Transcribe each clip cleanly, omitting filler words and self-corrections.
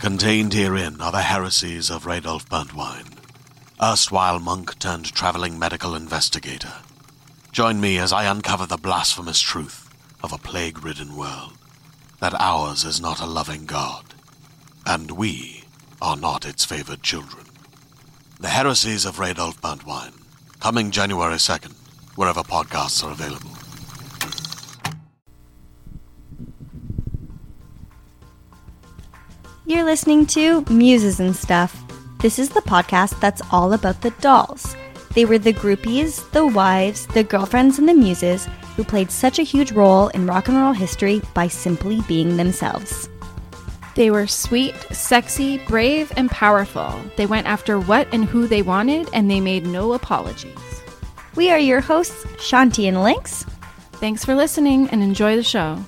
Contained herein are the heresies of Radolf Burntwine, erstwhile monk turned traveling medical investigator. Join me as I uncover the blasphemous truth of a plague-ridden world, that ours is not a loving God, and we are not its favored children. The heresies of Radolf Burntwine, coming January 2nd, wherever podcasts are available. You're listening to Muses and Stuff. This is the podcast that's all about the dolls. They were the groupies, the wives, the girlfriends, and the muses who played such a huge role in rock and roll history by simply being themselves. They were sweet, sexy, brave, and powerful. They went after what and who they wanted, and they made no apologies. We are your hosts, Shanti and Lynx. Thanks for listening and enjoy the show.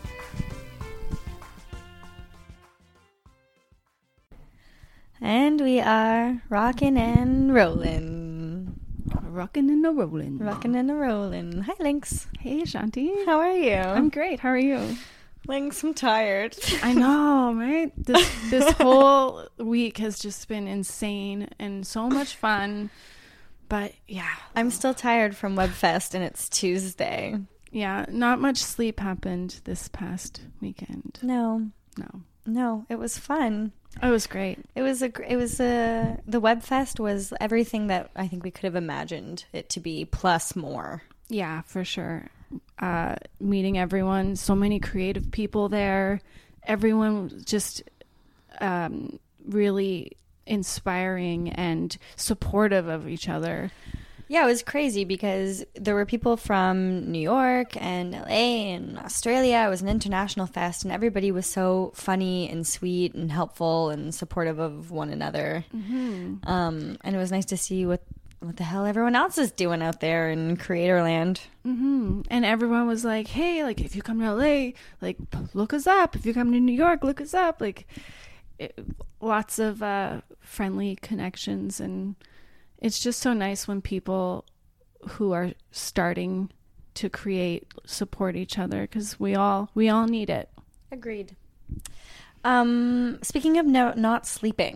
And we are rocking and rolling. Rocking and a rolling. Rocking and a rolling. Hi, Lynx. Hey, Shanti. How are you? I'm great. How are you? Lynx, I'm tired. I know, right? This whole week has just been insane and so much fun. But yeah. I'm still tired from WebFest and it's Tuesday. Yeah, not much sleep happened this past weekend. No, it was fun. It was great. The WebFest was everything that I think we could have imagined it to be, plus more. Yeah, for sure. Meeting everyone, so many creative people there. Everyone was just really inspiring and supportive of each other. Yeah, it was crazy because there were people from New York and LA and Australia. It was an international fest, and everybody was so funny and sweet and helpful and supportive of one another. Mm-hmm. And it was nice to see what the hell everyone else is doing out there in Creatorland. Mm-hmm. And everyone was like, hey, like, if you come to LA, like, look us up. If you come to New York, look us up. Like, lots of friendly connections, and it's just so nice when people who are starting to create support each other, because we all need it. Agreed. Speaking of not sleeping,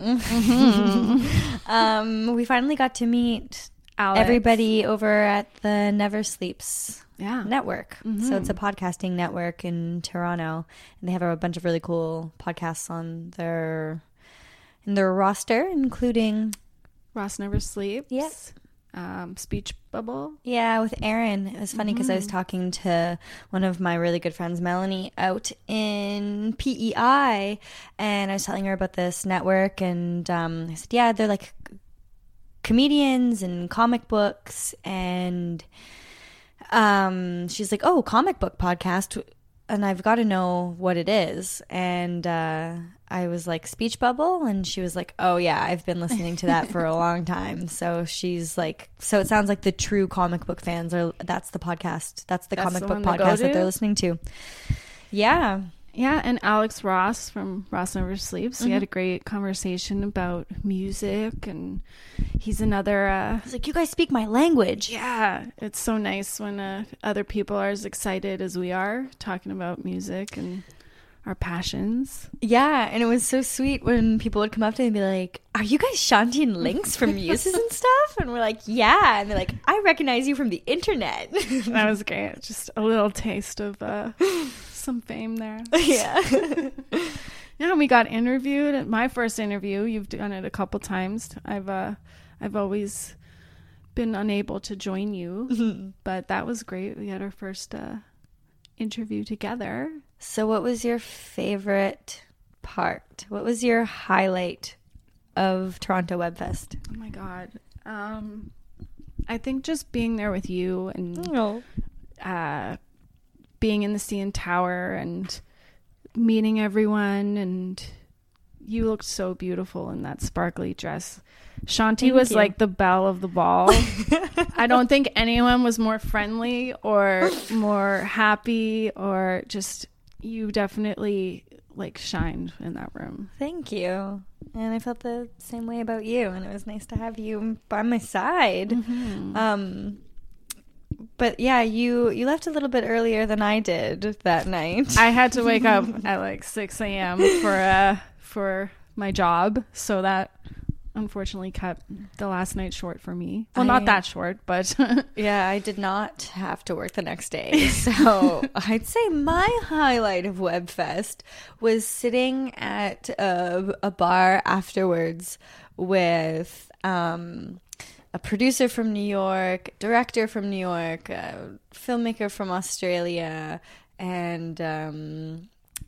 Mm-hmm. we finally got to meet Alex. Everybody over at the Never Sleeps network. Mm-hmm. So it's a podcasting network in Toronto, and they have a bunch of really cool podcasts on their roster, including Ross Never Sleeps. Yes. Speech Bubble. Yeah, with Aaron. It was funny because I was talking to one of my really good friends, Melanie, out in PEI, and I was telling her about this network, and I said, yeah, they're like comedians and comic books, and she's like, oh, comic book podcast, and I've got to know what it is. And I was like, Speech Bubble? And she was like, oh yeah, I've been listening to that for a long time. So she's like, so it sounds like the true comic book fans that's the podcast. That's the comic book podcast that they're listening to. Yeah. Yeah, and Alex Ross from Ross Never Sleeps. We had a great conversation about music, and he's another... He's like, you guys speak my language. Yeah, it's so nice when other people are as excited as we are talking about music and our passions. Yeah, and it was so sweet when people would come up to me and be like, are you guys Shanti and Lynx from Muses and stuff? And we're like, yeah. And they're like, I recognize you from the internet. That was great. Just a little taste of some fame there. Yeah. Yeah, we got interviewed. My first interview. You've done it a couple times. I've always been unable to join you, but that was great. We had our first interview together. So what was your favorite part? What was your highlight of Toronto WebFest? Oh my God. I think just being there with you and being in the CN Tower and meeting everyone, and you looked so beautiful in that sparkly dress. Shanti was like the belle of the ball. I don't think anyone was more friendly or more happy, or just, you definitely like shined in that room. Thank you. And I felt the same way about you, and it was nice to have you by my side. Mm-hmm. But yeah, you left a little bit earlier than I did that night. I had to wake up at like 6 a.m. for my job, so that unfortunately cut the last night short for me. Well, not that short, but yeah, I did not have to work the next day. So I'd say my highlight of WebFest was sitting at a bar afterwards with a producer from New York, director from New York, a filmmaker from Australia, and and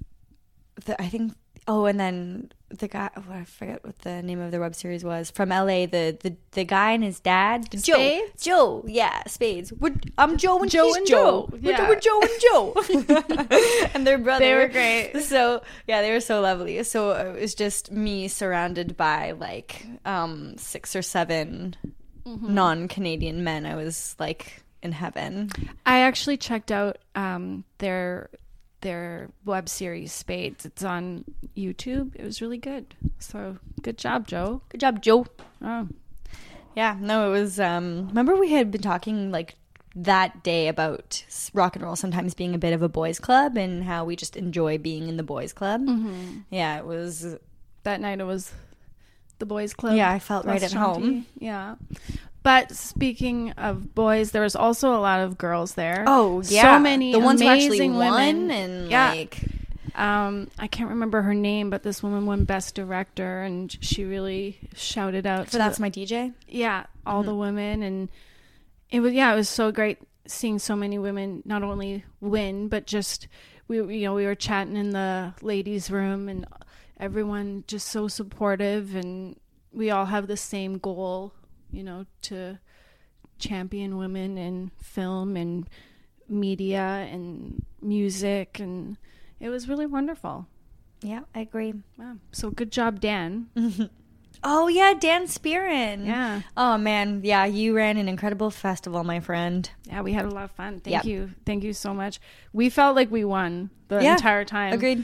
then the guy, I forget what the name of the web series was, from LA, the guy and his dad, Joe, yeah, Spades. I'm Joe and Joe he's and Joe. Joe. Yeah. We're Joe and Joe. And their brother. They were great. So, yeah, they were so lovely. So it was just me surrounded by like 6 or 7 non-Canadian men. I was like in heaven. I actually checked out their web series Spades. It's on YouTube. It was really good. So good job, Joe. Good job, Joe. Oh, yeah. No, it was. Remember we had been talking like that day about rock and roll sometimes being a bit of a boys' club and how we just enjoy being in the boys' club. Yeah, it was that night. It was the boys' club. Yeah, I felt right at home. Yeah. But speaking of boys, there was also a lot of girls there. Oh, yeah. So many the ones who actually amazing women. won and Yeah. like... I can't remember her name, but this woman won Best Director, and she really shouted out. So that's my DJ? Yeah, all the women. And it was so great seeing so many women not only win, but just, we were chatting in the ladies' room, and everyone just so supportive, and we all have the same goal, to champion women in film and media and music, and it was really wonderful. Yeah, I agree. Wow. So good job, Dan. Oh, yeah, Dan Spearin. Yeah. Oh, man. Yeah, you ran an incredible festival, my friend. Yeah, we had a lot of fun. Thank you. Thank you so much. We felt like we won the entire time. Agreed.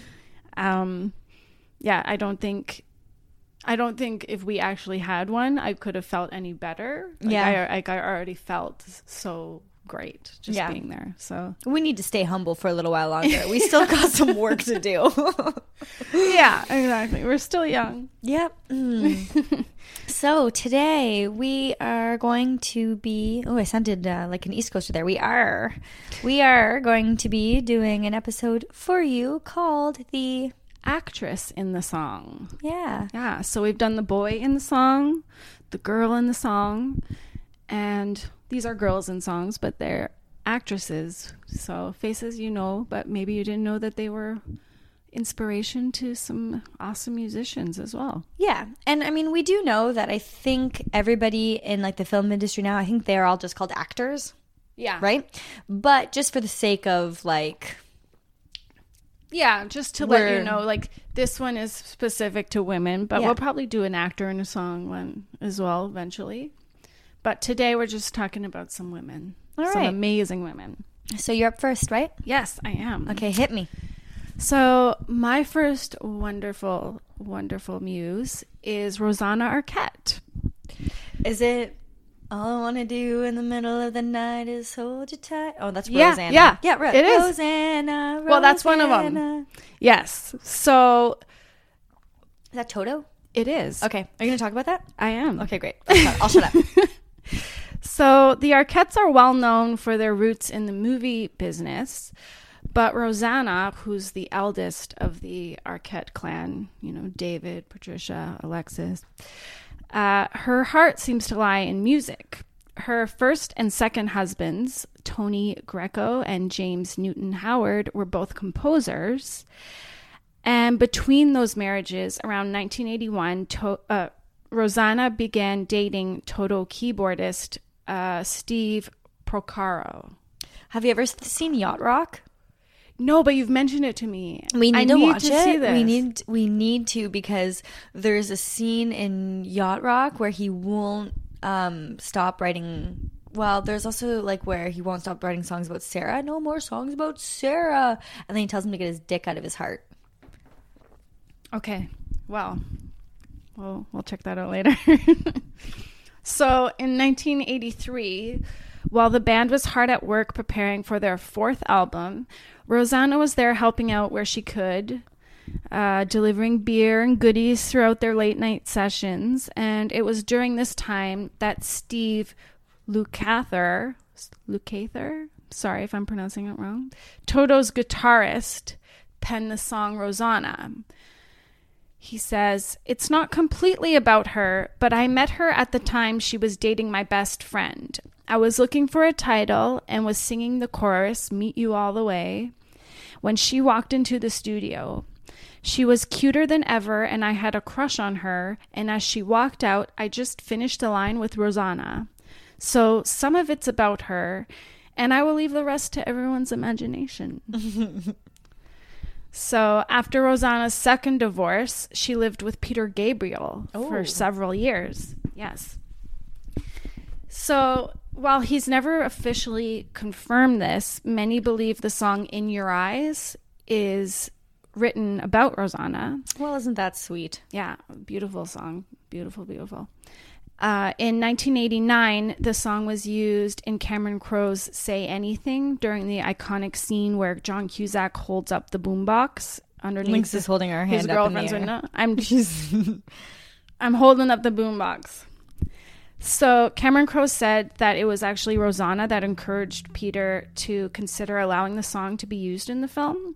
Yeah, I don't think if we actually had one, I could have felt any better. I already felt so great just being there. So we need to stay humble for a little while longer. We still got some work to do. Yeah, exactly. We're still young. Yep. So today we are going to be... Oh, I sounded like an East Coaster there. We are going to be doing an episode for you called the... Actress in the song. Yeah. So we've done the boy in the song, the girl in the song, and these are girls in songs, but they're actresses. So faces but maybe you didn't know that they were inspiration to some awesome musicians as well. Yeah. And I mean, we do know that I think everybody in like the film industry now, I think they're all just called actors. Yeah. Right? But just for the sake of like... Yeah, just to let you know, like, this one is specific to women, but we'll probably do an actor in a song one as well eventually. But today we're just talking about some women. All right. Some amazing women. So you're up first, right? Yes, I am. Okay, hit me. So my first wonderful, wonderful muse is Rosanna Arquette. Is it... All I want to do in the middle of the night is hold you tight. Oh, that's Rosanna. Yeah, right. It is. Rosanna. Well, that's one of them. Yes. So. Is that Toto? It is. Okay. Are you going to talk about that? I am. Okay, great. I'll shut up. So the Arquettes are well known for their roots in the movie business. But Rosanna, who's the eldest of the Arquette clan, David, Patricia, Alexis... her heart seems to lie in music. Her first and second husbands, Tony Greco and James Newton Howard, were both composers. And between those marriages, around 1981, Rosanna began dating Toto keyboardist Steve Porcaro. Have you ever seen Yacht Rock? No, but you've mentioned it to me. We need to watch it. See this. We need to, because there's a scene in Yacht Rock where he won't stop writing. Well, there's also like where he won't stop writing songs about Sarah. No more songs about Sarah. And then he tells him to get his dick out of his heart. Okay. Well, we'll check that out later. So in 1983, while the band was hard at work preparing for their 4th album, Rosanna was there helping out where she could. delivering beer and goodies throughout their late night sessions. And it was during this time that Steve Lukather, sorry if I'm pronouncing it wrong, Toto's guitarist, penned the song Rosanna. He says, "It's not completely about her, but I met her at the time she was dating my best friend. I was looking for a title and was singing the chorus, 'Meet You All the Way,' when she walked into the studio. She was cuter than ever, and I had a crush on her, and as she walked out, I just finished the line with Rosanna. So some of it's about her, and I will leave the rest to everyone's imagination." So after Rosanna's second divorce, she lived with Peter Gabriel for several years. Yes. So while he's never officially confirmed this, many believe the song In Your Eyes is written about Rosanna. Well, isn't that sweet? Yeah, beautiful song. Beautiful, beautiful. In 1989, the song was used in Cameron Crowe's Say Anything during the iconic scene where John Cusack holds up the boombox underneath. Lynx is holding her hand his up girlfriend's in the air. window. I'm holding up the boombox. So Cameron Crowe said that it was actually Rosanna that encouraged Peter to consider allowing the song to be used in the film.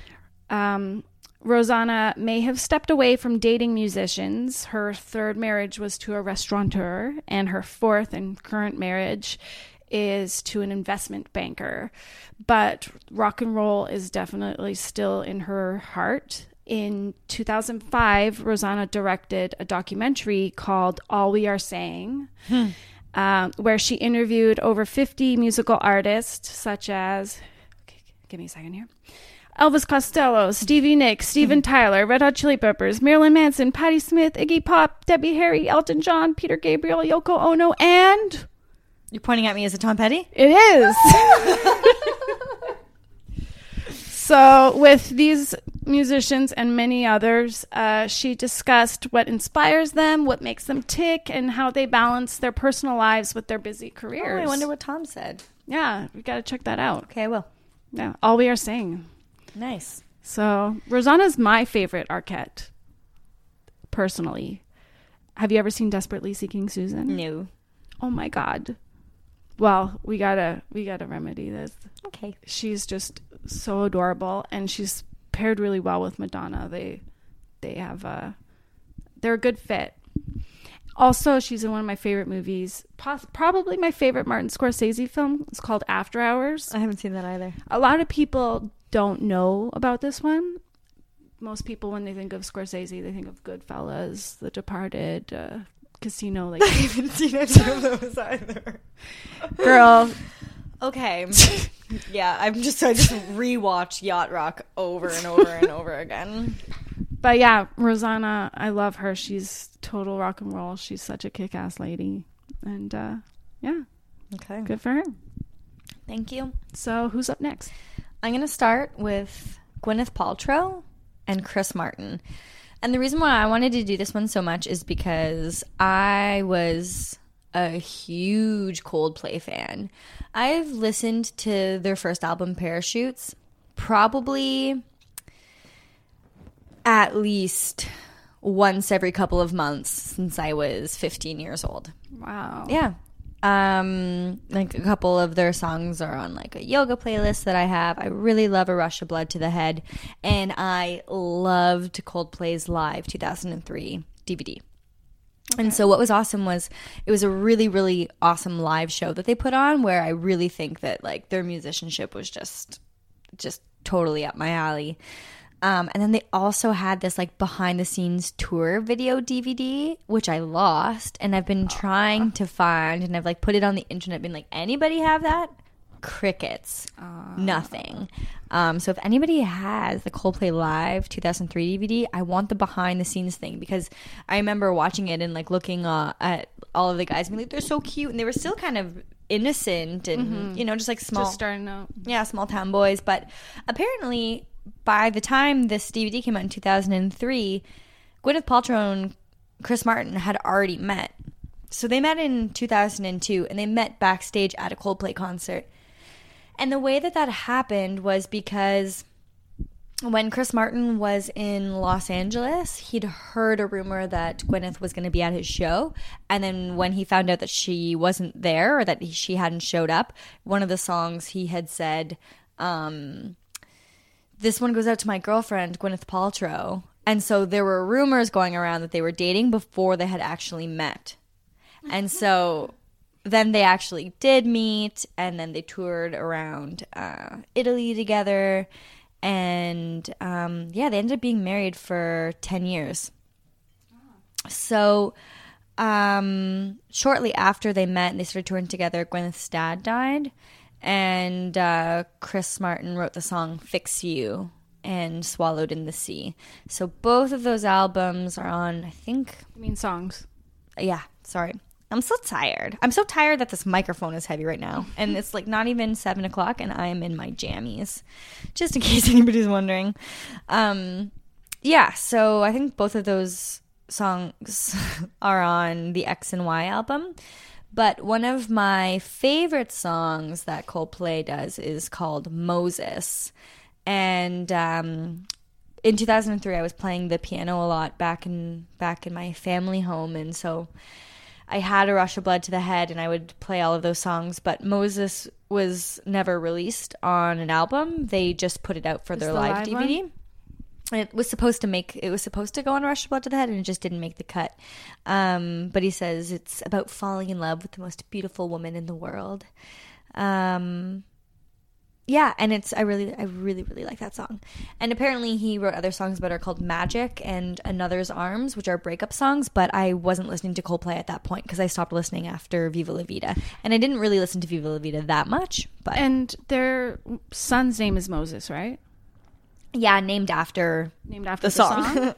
Rosanna may have stepped away from dating musicians. Her third marriage was to a restaurateur, and her fourth and current marriage is to an investment banker. But rock and roll is definitely still in her heart. In 2005, Rosanna directed a documentary called All We Are Saying, where she interviewed over 50 musical artists, such as, give me a second here, Elvis Costello, Stevie Nicks, Steven Tyler, Red Hot Chili Peppers, Marilyn Manson, Patti Smith, Iggy Pop, Debbie Harry, Elton John, Peter Gabriel, Yoko Ono, and... You're pointing at me as a Tom Petty? It is! So with these musicians and many others, she discussed what inspires them, what makes them tick, and how they balance their personal lives with their busy careers. Oh, I wonder what Tom said. Yeah, we got to check that out. Okay, I will. Yeah, All We Are Saying. Nice. So Rosanna's my favorite Arquette, personally. Have you ever seen Desperately Seeking Susan? No. Oh my God. Well, we gotta remedy this. Okay. She's just so adorable, and she's paired really well with Madonna. They have they're a good fit. Also, she's in one of my favorite movies, probably my favorite Martin Scorsese film. It's called After Hours. I haven't seen that either. A lot of people don't know about this one. Most people, when they think of Scorsese, they think of Goodfellas, The Departed, Casino. Like, I haven't seen any of those either. Girl. Okay. Yeah, I just rewatched Yacht Rock over and over and over again. But yeah, Rosanna, I love her. She's total rock and roll. She's such a kick-ass lady. And yeah. Okay. Good for her. Thank you. So who's up next? I'm going to start with Gwyneth Paltrow and Chris Martin. And the reason why I wanted to do this one so much is because I was a huge Coldplay fan. I've listened to their first album, Parachutes, probably at least once every couple of months since I was 15 years old. Wow. Yeah. Like a couple of their songs are on like a yoga playlist that I have. I really love A Rush of Blood to the Head, and I loved Coldplay's Live 2003 DVD. Okay. And so what was awesome was it was a really, really awesome live show that they put on, where I really think that like their musicianship was just totally up my alley. And then they also had this like behind the scenes tour video DVD, which I lost, and I've been trying to find, and I've like put it on the internet, been like, anybody have that? Crickets. Nothing. So if anybody has the Coldplay Live 2003 DVD, I want the behind the scenes thing, because I remember watching it and like looking at all of the guys and being like, they're so cute, and they were still kind of innocent and you know, just like small, just starting out. Yeah, small town boys. But apparently by the time this DVD came out in 2003, Gwyneth Paltrow and Chris Martin had already met. So they met in 2002, and they met backstage at a Coldplay concert. And the way that happened was because when Chris Martin was in Los Angeles, he'd heard a rumor that Gwyneth was going to be at his show. And then when he found out that she wasn't there or that she hadn't showed up, one of the songs he had said, this one goes out to my girlfriend, Gwyneth Paltrow. And so there were rumors going around that they were dating before they had actually met. And so then they actually did meet, and then they toured around Italy together. And they ended up being married for 10 years. So shortly after they met and they started touring together, Gwyneth's dad died. And Chris Martin wrote the song Fix You and Swallowed in the Sea. So both of those albums are on, I think... You mean songs? Yeah, sorry. I'm so tired. I'm so tired that this microphone is heavy right now. And it's like not even 7 o'clock and I am in my jammies. Just in case anybody's wondering. So I think both of those songs are on the X and Y album. But one of my favorite songs that Coldplay does is called Moses. And in 2003, I was playing the piano a lot back in my family home. And so I had A Rush of Blood to the Head, and I would play all of those songs. But Moses was never released on an album. They just put it out for their live DVD. One? It was supposed to go on A Rush of Blood to the Head, and it just didn't make the cut. But he says it's about falling in love with the most beautiful woman in the world. And I really, really like that song. And apparently he wrote other songs that are called Magic and Another's Arms, which are breakup songs, but I wasn't listening to Coldplay at that point because I stopped listening after Viva La Vida. And I didn't really listen to Viva La Vida that much. And their son's name is Moses, right? Yeah, named after the song.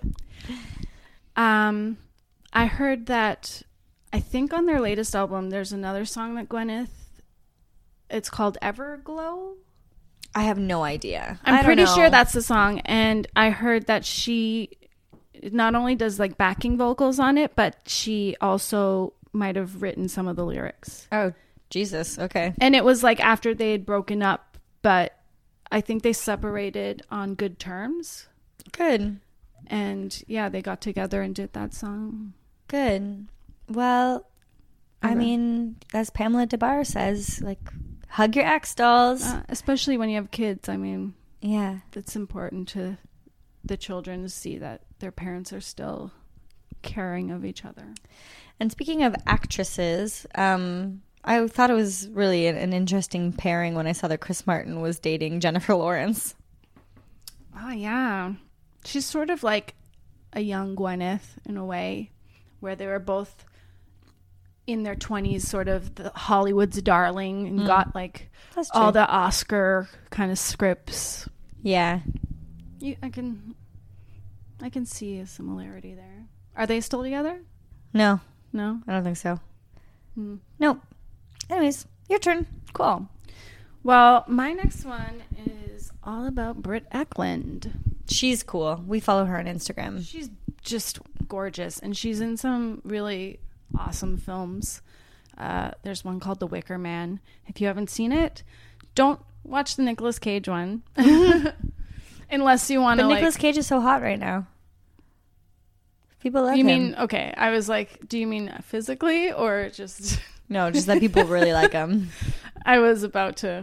I heard that, I think on their latest album, there's another song that Gwyneth, it's called Everglow. I have no idea. I'm pretty sure that's the song. And I heard that she not only does like backing vocals on it, but she also might have written some of the lyrics. Oh, Jesus. Okay. And it was like after they had broken up, but I think they separated on good terms. Good. And yeah, they got together and did that song. Good. Well, I mean, as Pamela DeBar says, like, hug your ex, dolls. Especially when you have kids. I mean, yeah, it's important to the children to see that their parents are still caring of each other. And speaking of actresses, I thought it was really an interesting pairing when I saw that Chris Martin was dating Jennifer Lawrence. Oh, yeah. She's sort of like a young Gwyneth in a way, where they were both in their 20s, sort of the Hollywood's darling, and got like all the Oscar kind of scripts. Yeah. I can see a similarity there. Are they still together? No, I don't think so. Nope. Anyways, your turn. Cool. Well, my next one is all about Britt Ekland. She's cool. We follow her on Instagram. She's just gorgeous, and she's in some really awesome films. There's one called The Wicker Man. If you haven't seen it, don't watch the Nicolas Cage one. Unless you want to. But Nicolas Cage is so hot right now. People love him. You mean, okay, I was like, do you mean physically or just... No, just that people really like him. I was about to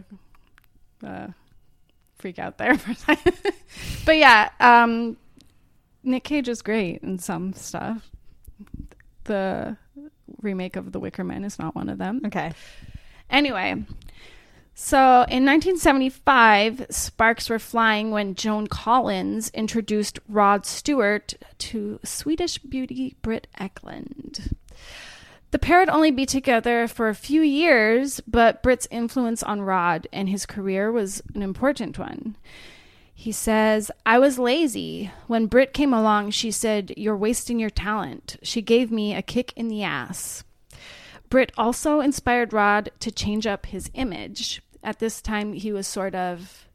freak out there for a second. But yeah, Nick Cage is great in some stuff. The remake of The Wicker Man is not one of them. Okay. Anyway, so in 1975, sparks were flying when Joan Collins introduced Rod Stewart to Swedish beauty Britt Ekland. The pair would only be together for a few years, but Britt's influence on Rod and his career was an important one. He says, I was lazy. When Britt came along, she said, you're wasting your talent. She gave me a kick in the ass. Britt also inspired Rod to change up his image. At this time, he was sort of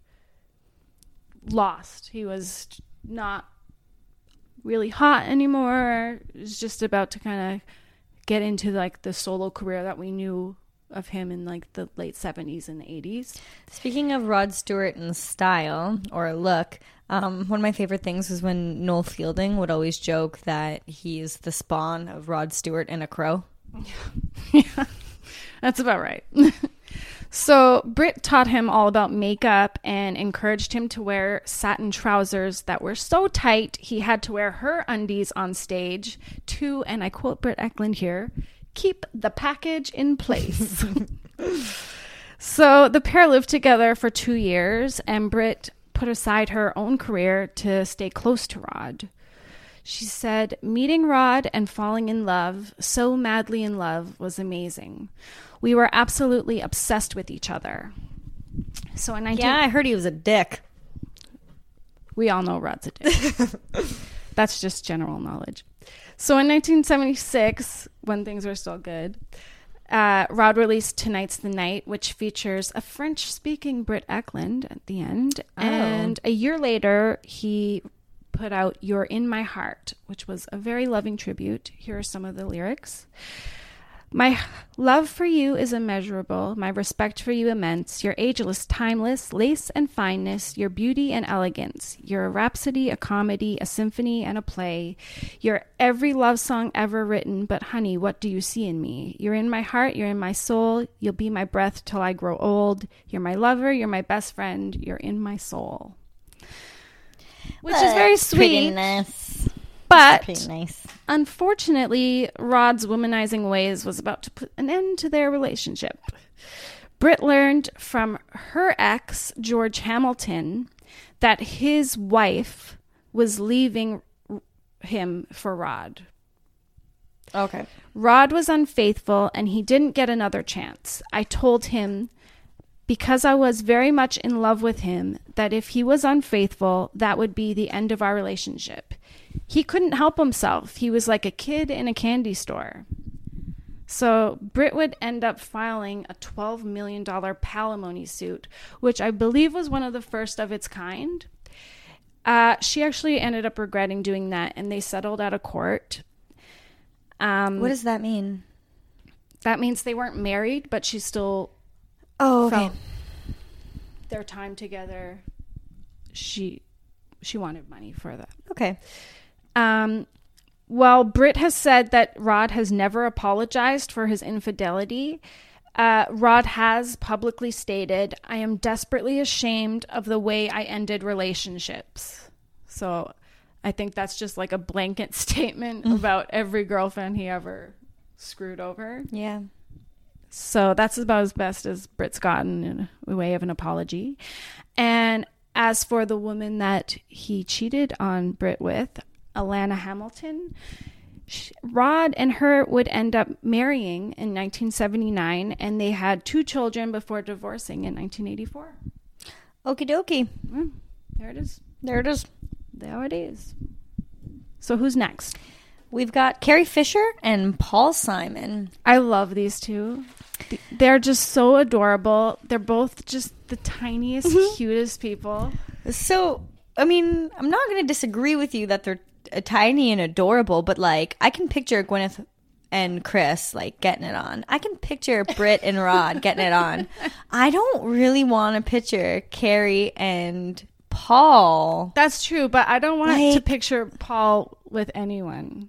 lost. He was not really hot anymore. He was just about to kind of get into like the solo career that we knew of him in like the late 70s and 80s. Speaking of Rod Stewart and style or look, One of my favorite things was when Noel Fielding would always joke that he's the spawn of Rod Stewart and a crow. Yeah, that's about right. So Britt taught him all about makeup and encouraged him to wear satin trousers that were so tight he had to wear her undies on stage to, and I quote Britt Eklund here, keep the package in place. So the pair lived together for 2 years, and Britt put aside her own career to stay close to Rod. She said, meeting Rod and falling in love, so madly in love, was amazing. We were absolutely obsessed with each other. So in Yeah, I heard he was a dick. We all know Rod's a dick. That's just general knowledge. So in 1976, when things were still good, Rod released Tonight's the Night, which features a French-speaking Britt Eklund at the end. Oh. And a year later, he put out You're in My Heart, which was a very loving tribute. Here are some of the lyrics. My love for you is immeasurable, my respect for you immense, your ageless, timeless, lace and fineness, your beauty and elegance, you're a rhapsody, a comedy, a symphony, and a play. You're every love song ever written, but honey, what do you see in me? You're in my heart, you're in my soul, you'll be my breath till I grow old. You're my lover, you're my best friend, you're in my soul. Which is very sweet. Pretty nice. But Pretty nice. unfortunately, Rod's womanizing ways was about to put an end to their relationship. Britt learned from her ex, George Hamilton, that his wife was leaving him for Rod. Okay. Rod was unfaithful and he didn't get another chance. I told him, because I was very much in love with him, that if he was unfaithful, that would be the end of our relationship. He couldn't help himself. He was like a kid in a candy store. So Britt would end up filing a $12 million palimony suit, which I believe was one of the first of its kind. She actually ended up regretting doing that, and they settled out of court. What does that mean? That means they weren't married, but she still felt their time together. She wanted money for that. Okay. Well, Britt has said that Rod has never apologized for his infidelity. Rod has publicly stated, I am desperately ashamed of the way I ended relationships. So I think that's just like a blanket statement about every girlfriend he ever screwed over. Yeah. So that's about as best as Britt's gotten in a way of an apology. And as for the woman that he cheated on Britt with, Alana Hamilton, Rod and her would end up marrying in 1979, and they had 2 children before divorcing in 1984. Okie dokie. There it is. There it is. There it is. So who's next? We've got Carrie Fisher and Paul Simon. I love these two. They're just so adorable. They're both just the tiniest, cutest people. So, I mean, I'm not going to disagree with you that they're tiny and adorable, but like, I can picture Gwyneth and Chris like getting it on. I can picture Britt and Rod getting it on. I don't really want to picture Carrie and Paul. That's true, but I don't want to picture Paul with anyone.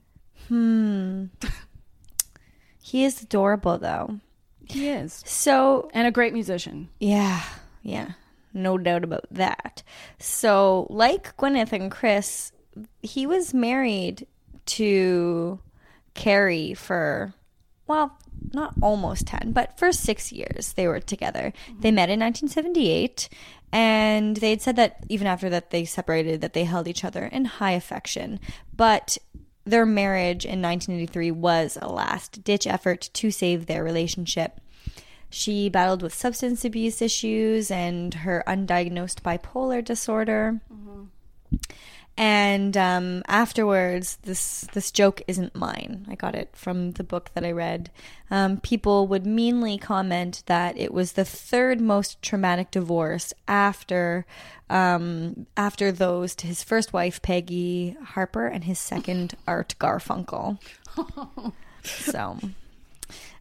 He is adorable, though. He is. So, and a great musician. Yeah. No doubt about that. So, like Gwyneth and Chris, he was married to Carrie for, well, not almost 10, but for 6 years they were together. They met in 1978, and they had said that even after that they separated, that they held each other in high affection. But their marriage in 1983 was a last-ditch effort to save their relationship. She battled with substance abuse issues and her undiagnosed bipolar disorder. And afterwards, this joke isn't mine. I got it from the book that I read. People would meanly comment that it was the 3rd most traumatic divorce after those to his first wife, Peggy Harper, and his second, Art Garfunkel. So,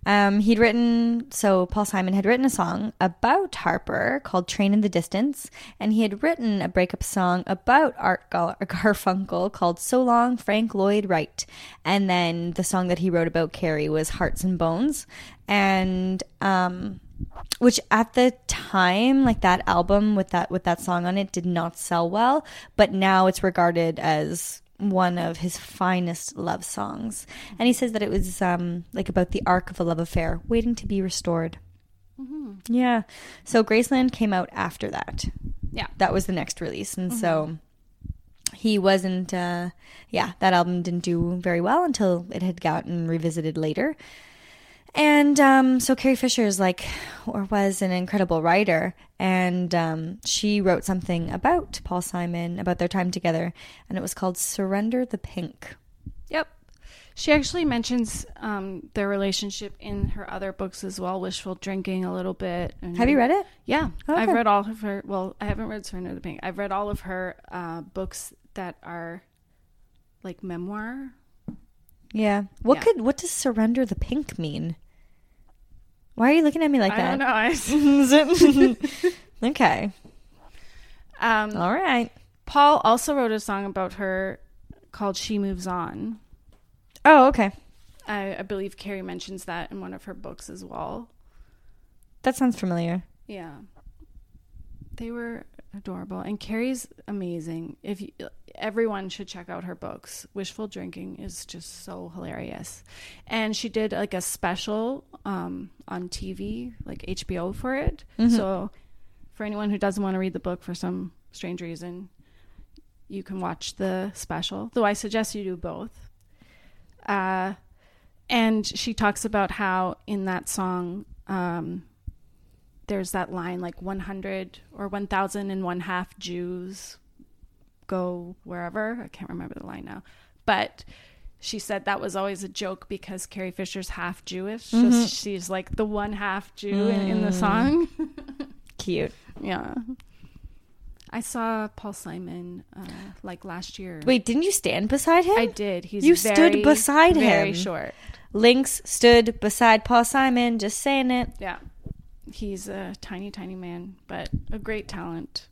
Paul Simon had written a song about Harper called Train in the Distance, and he had written a breakup song about Art Garfunkel called So Long, Frank Lloyd Wright. And then the song that he wrote about Carrie was Hearts and Bones. And, which at the time, like that album with that song on it did not sell well, but now it's regarded as one of his finest love songs. And he says that it was like about the arc of a love affair waiting to be restored. Mm-hmm. Yeah. So Graceland came out after that. Yeah. That was the next release. And so he wasn't, that album didn't do very well until it had gotten revisited later. And so Carrie Fisher was an incredible writer, and she wrote something about Paul Simon, about their time together, and it was called Surrender the Pink. Yep. She actually mentions their relationship in her other books as well, Wishful Drinking a little bit. And have you read it? Yeah. Okay. I've read all of her, well, I haven't read Surrender the Pink. I've read all of her books that are like memoir. Yeah. What does Surrender the Pink mean? Why are you looking at me like that? I don't know. Okay. All right. Paul also wrote a song about her called She Moves On. Oh, okay. I believe Carrie mentions that in one of her books as well. That sounds familiar. Yeah. They were adorable. And Carrie's amazing. Everyone should check out her books. Wishful Drinking is just so hilarious. And she did like a special on TV, like HBO for it. Mm-hmm. So for anyone who doesn't want to read the book for some strange reason, you can watch the special. Though I suggest you do both. And she talks about how in that song, there's that line like 100 or 1,001 Jews go wherever. I can't remember the line now. But she said that was always a joke because Carrie Fisher's half Jewish. Mm-hmm. So she's like the one half Jew in the song. Cute. Yeah. I saw Paul Simon like last year. Wait, didn't you stand beside him? I did. Stood beside him. Very short. Lynx stood beside Paul Simon, just saying it. Yeah. He's a tiny, tiny man, but a great talent.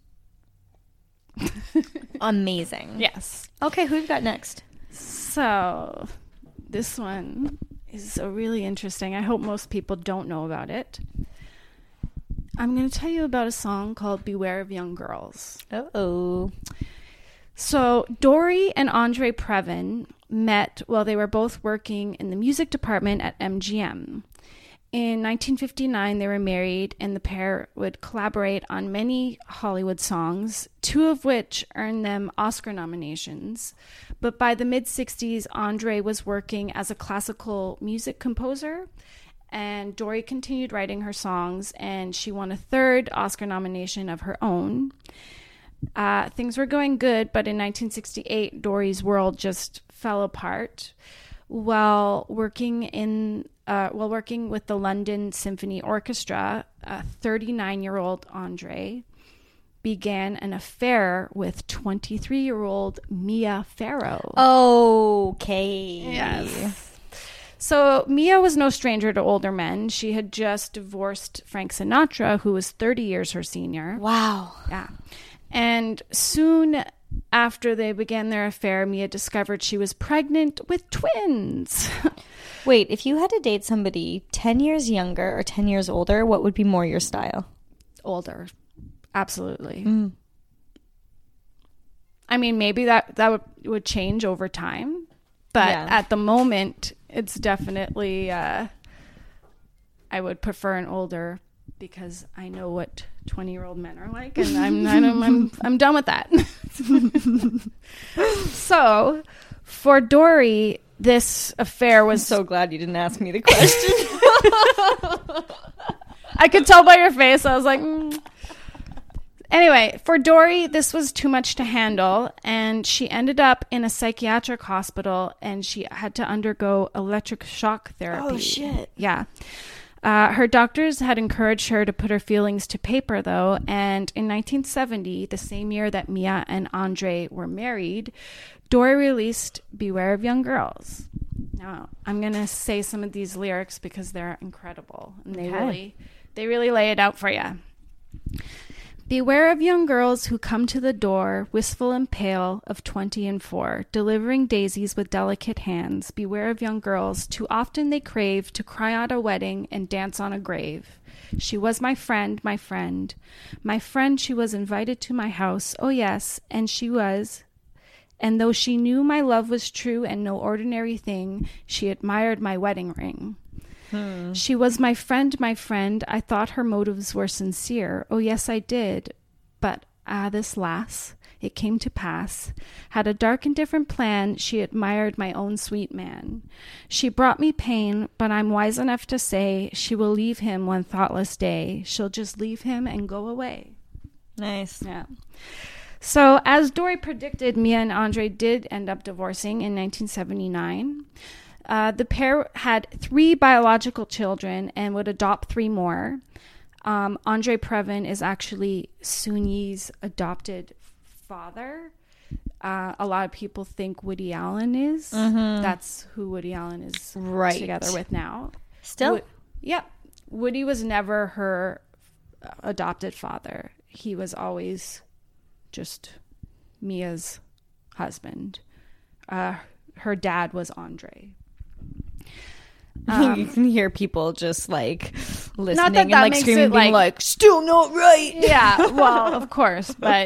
Amazing. Yes. Okay, who we've got next? So, this one is really interesting. I hope most people don't know about it. I'm going to tell you about a song called Beware of Young Girls. Uh-oh. So, Dory and Andre Previn met while they were both working in the music department at MGM. In 1959, they were married, and the pair would collaborate on many Hollywood songs, two of which earned them Oscar nominations. But by the mid-60s, Andre was working as a classical music composer, and Dory continued writing her songs, and she won a third Oscar nomination of her own. Things were going good, but in 1968, Dory's world just fell apart. While working with the London Symphony Orchestra, 39-year-old Andre began an affair with 23-year-old Mia Farrow. Okay. Yes. So Mia was no stranger to older men. She had just divorced Frank Sinatra, who was 30 years her senior. Wow. Yeah. And soon after they began their affair, Mia discovered she was pregnant with twins. Wait, if you had to date somebody 10 years younger or 10 years older, what would be more your style? Older. Absolutely. Mm. I mean, maybe that would change over time. But at the moment, it's definitely, I would prefer an older, because I know what 20-year-old men are like, and I'm done with that. So, for Dory, this affair was... I'm so glad you didn't ask me the question. I could tell by your face. I was like... Anyway, for Dory, this was too much to handle, and she ended up in a psychiatric hospital, and she had to undergo electric shock therapy. Oh, shit. Yeah. Her doctors had encouraged her to put her feelings to paper, though, and in 1970, the same year that Mia and Andre were married, Dory released Beware of Young Girls. Now, I'm going to say some of these lyrics because they're incredible. And they really lay it out for you. Beware of young girls who come to the door, wistful and pale, of 20 and 4, delivering daisies with delicate hands. Beware of young girls, too often they crave to cry at a wedding and dance on a grave. She was my friend, my friend. My friend, she was invited to my house. Oh yes, and she was. And though she knew my love was true and no ordinary thing, she admired my wedding ring. She was my friend, my friend. I thought her motives were sincere. Oh, yes, I did. But, this lass, it came to pass, had a dark and different plan. She admired my own sweet man. She brought me pain, but I'm wise enough to say she will leave him one thoughtless day. She'll just leave him and go away. Nice. Yeah. So, as Dory predicted, Mia and Andre did end up divorcing in 1979. The pair had 3 biological children and would adopt 3 more. Andre Previn is actually Soon Yi's adopted father. A lot of people think Woody Allen is. Mm-hmm. That's who Woody Allen is together with now. Still? Yep. Woody was never her adopted father. He was always just Mia's husband. Her dad was Andre. You can hear people just like listening not that and like screaming, being like, still not right. Yeah, well, of course, but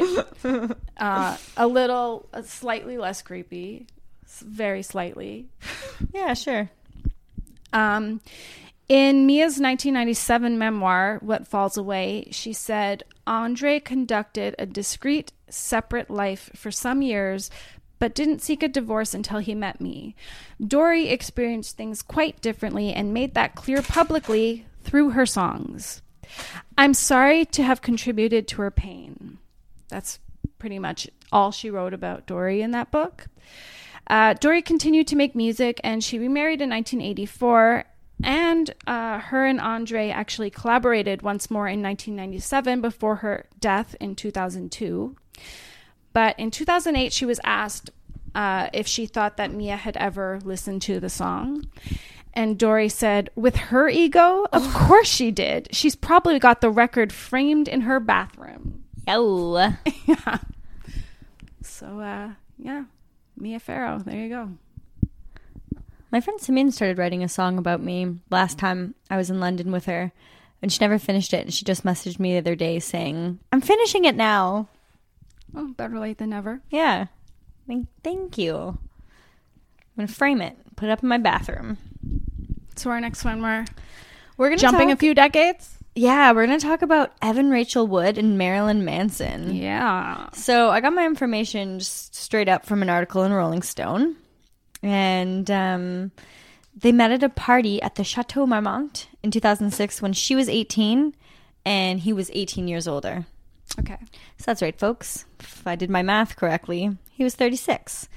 slightly less creepy, very slightly. Yeah, sure. In Mia's 1997 memoir, What Falls Away, she said, Andre conducted a discreet, separate life for some years, but didn't seek a divorce until he met me. Dory experienced things quite differently and made that clear publicly through her songs. I'm sorry to have contributed to her pain. That's pretty much all she wrote about Dory in that book. Dory continued to make music, and she remarried in 1984, and her and Andre actually collaborated once more in 1997 before her death in 2002. But in 2008, she was asked if she thought that Mia had ever listened to the song. And Dory said, with her ego, of course she did. She's probably got the record framed in her bathroom. Oh. Yeah. So, yeah, Mia Farrow. There you go. My friend Simeon started writing a song about me last time I was in London with her. And she never finished it. And she just messaged me the other day saying, I'm finishing it now. Oh, better late than never. Yeah. Thank you. I'm going to frame it. Put it up in my bathroom. So our next one, we're going to jumping a few decades. Yeah, we're going to talk about Evan Rachel Wood and Marilyn Manson. Yeah. So I got my information just straight up from an article in Rolling Stone. And they met at a party at the Chateau Marmont in 2006 when she was 18 and he was 18 years older. Okay. So that's right, folks. If I did my math correctly, he was 36.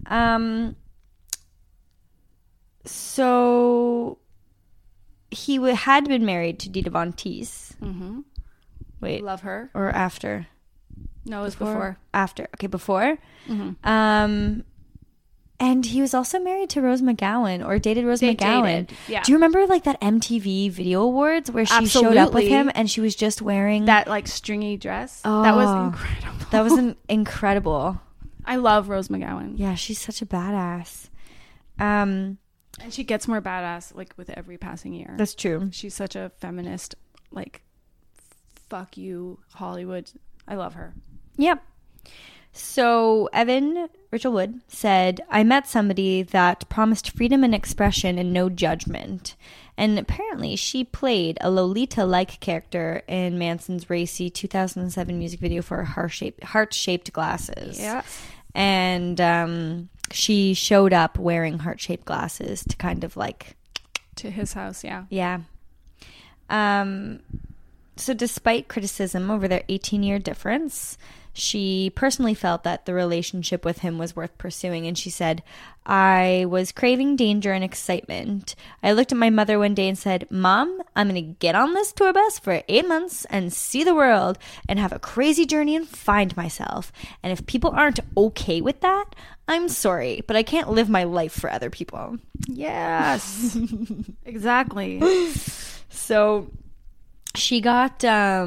So he had been married to Dita Von Teese. Mm-hmm. Wait. Love her. Or after? No, it was before. After. Okay, before. Mm-hmm. And he was also married to Rose McGowan, or dated Rose McGowan. Dated, yeah. Do you remember like that MTV Video Awards where she showed up with him and she was just wearing that like stringy dress? Oh, that was incredible. That was incredible. I love Rose McGowan. Yeah, she's such a badass. And she gets more badass like with every passing year. That's true. She's such a feminist, like fuck you, Hollywood. I love her. Yep. So Evan Rachel Wood said, I met somebody that promised freedom and expression and no judgment. And apparently she played a Lolita-like character in Manson's racy 2007 music video for heart-shaped glasses. Yeah. And she showed up wearing heart-shaped glasses to kind of like... to his house, yeah. Yeah. So despite criticism over their 18-year difference, she personally felt that the relationship with him was worth pursuing. And she said, I was craving danger and excitement. I looked at my mother one day and said, Mom, I'm going to get on this tour bus for 8 months and see the world and have a crazy journey and find myself. And if people aren't okay with that, I'm sorry, but I can't live my life for other people. Yes, exactly. So she got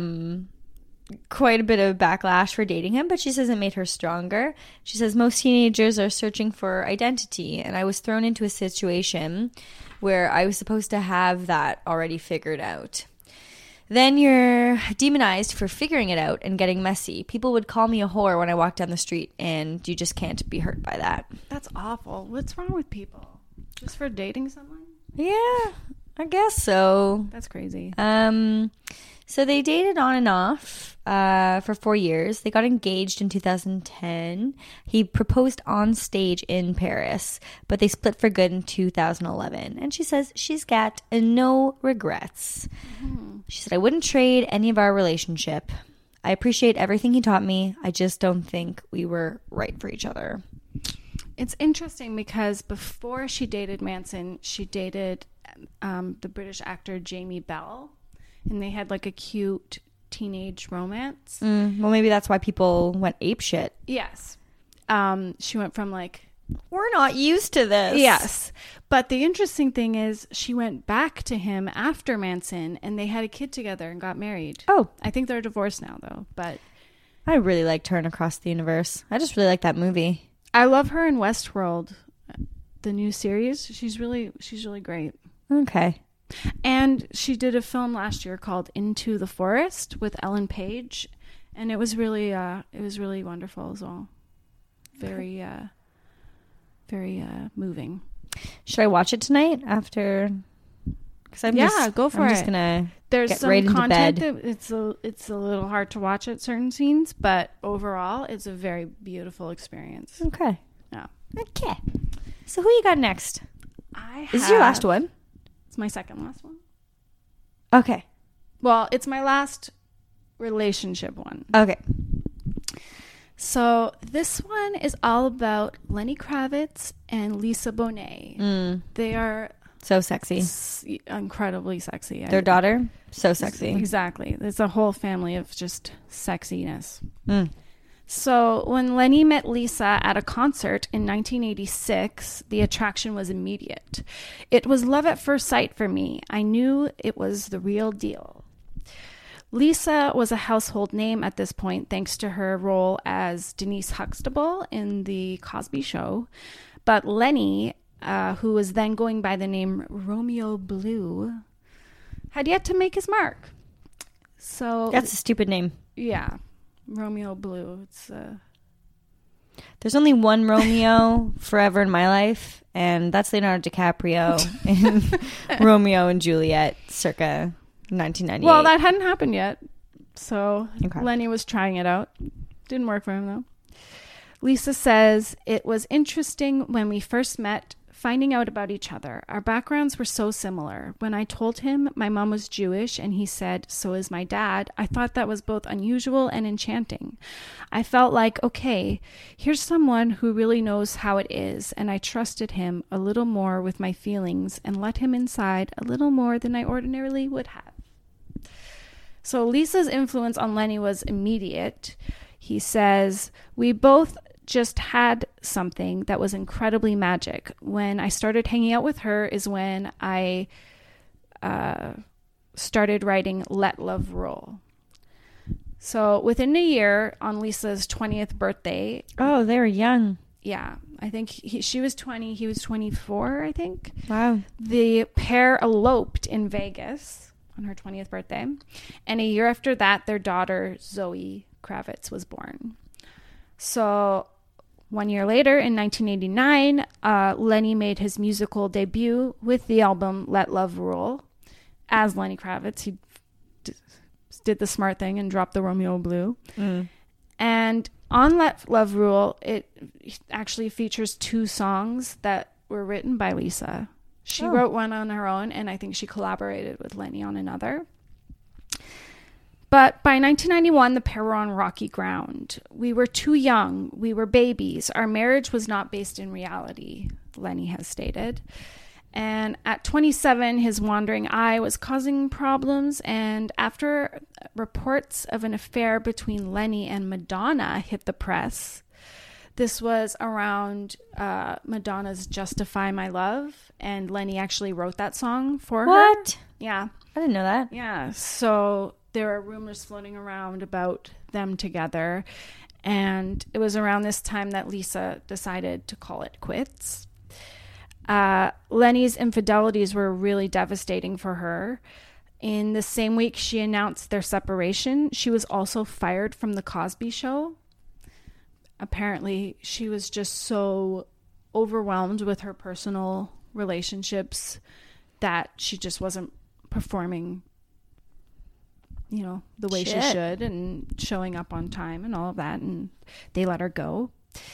quite a bit of backlash for dating him, but she says it made her stronger. She says most teenagers are searching for identity, and I was thrown into a situation where I was supposed to have that already figured out. Then you're demonized for figuring it out and getting messy. People would call me a whore when I walk down the street, and you just can't be hurt by that. That's awful. What's wrong with people? Just for dating someone? Yeah, I guess so. That's crazy. So they dated on and off for 4 years. They got engaged in 2010. He proposed on stage in Paris, but they split for good in 2011. And she says she's got no regrets. Mm-hmm. She said, I wouldn't trade any of our relationship. I appreciate everything he taught me. I just don't think we were right for each other. It's interesting because before she dated Manson, she dated the British actor Jamie Bell. And they had like a cute teenage romance. Well, maybe that's why people went apeshit. Yes. She went from like... We're not used to this. Yes. But the interesting thing is she went back to him after Manson and they had a kid together and got married. Oh. I think they're divorced now though. But I really liked her in Across the Universe. I just really like that movie. I love her in Westworld, the new series. She's really great. Okay. And she did a film last year called Into the Forest with Ellen Page, and it was really wonderful as well. Very moving. Should I watch it tonight after? Because go for it. I'm just gonna There's get some right into content bed. that it's a little hard to watch at certain scenes, but overall, it's a very beautiful experience. Okay. Yeah. Okay. So who you got next? Is this your last one? It's my second last one. Okay. Well, it's my last relationship one. Okay. So this one is all about Lenny Kravitz and Lisa Bonet. They are so sexy. Incredibly sexy. Their daughter, so sexy. Exactly. It's a whole family of just sexiness. So when Lenny met Lisa at a concert in 1986, the attraction was immediate. It was love at first sight for me. I knew it was the real deal. Lisa was a household name at this point thanks to her role as Denise Huxtable in The Cosby Show. But Lenny, who was then going by the name Romeo Blue, had yet to make his mark. So that's a stupid name. Yeah. Romeo Blue. There's only one Romeo forever in my life, and that's Leonardo DiCaprio in Romeo and Juliet circa 1998. Well, that hadn't happened yet, so okay. Lenny was trying it out. Didn't work for him though. Lisa says, it was interesting when we first met, finding out about each other. Our backgrounds were so similar. When I told him my mom was Jewish and he said, so is my dad, I thought that was both unusual and enchanting. I felt like, okay, here's someone who really knows how it is, and I trusted him a little more with my feelings and let him inside a little more than I ordinarily would have. So Lisa's influence on Lenny was immediate. He says, we both just had something that was incredibly magic. When I started hanging out with her is when I started writing Let Love Rule. So within a year, on Lisa's 20th birthday... Oh, they were young. Yeah. I think she was 20, he was 24, I think. Wow. The pair eloped in Vegas on her 20th birthday. And a year after that, their daughter, Zoe Kravitz, was born. So 1 year later, in 1989, Lenny made his musical debut with the album Let Love Rule. As Lenny Kravitz, he did the smart thing and dropped the Romeo Blue. And on Let Love Rule, it actually features 2 songs that were written by Lisa. She wrote one on her own, and I think she collaborated with Lenny on another. But by 1991, the pair were on rocky ground. We were too young. We were babies. Our marriage was not based in reality, Lenny has stated. And at 27, his wandering eye was causing problems. And after reports of an affair between Lenny and Madonna hit the press, this was around Madonna's Justify My Love. And Lenny actually wrote that song for her. What? Yeah. I didn't know that. Yeah. So there are rumors floating around about them together. And it was around this time that Lisa decided to call it quits. Lenny's infidelities were really devastating for her. In the same week she announced their separation, she was also fired from The Cosby Show. Apparently, she was just so overwhelmed with her personal relationships that she just wasn't performing, the way she should and showing up on time and all of that, and they let her go.